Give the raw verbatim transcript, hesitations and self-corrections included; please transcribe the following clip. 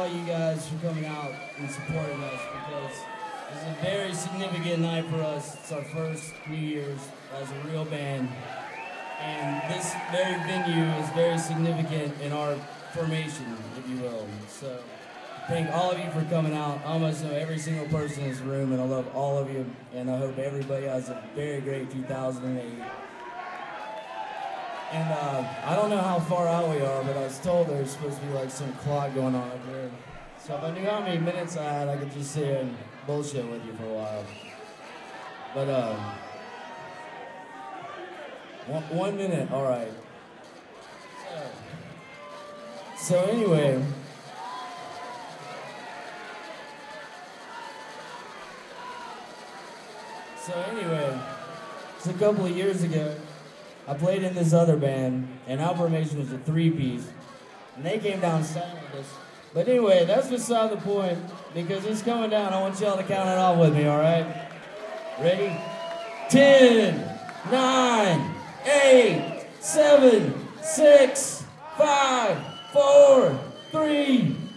all you guys for coming out and supporting us because this is a very significant night for us. It's our first New Year's as a real band. And this very venue is very significant in our formation, if you will. So thank all of you for coming out. I almost know every single person in this room, and I love all of you. And I hope everybody has a very great two thousand eight. And uh, I don't know how far out we are, but I was told there's supposed to be like some clock going on up there. So if I knew how many minutes I had, I could just sit here and bullshit with you for a while. But uh, one, one minute, all right. So, so anyway, so anyway, just a couple of years ago, I played in this other band, and our formation was a three-piece, and they came down south with us. But anyway, that's beside the point, because it's coming down. I want y'all to count it off with me, all right? Ready? Ten, nine, eight, seven, six, five, four, three,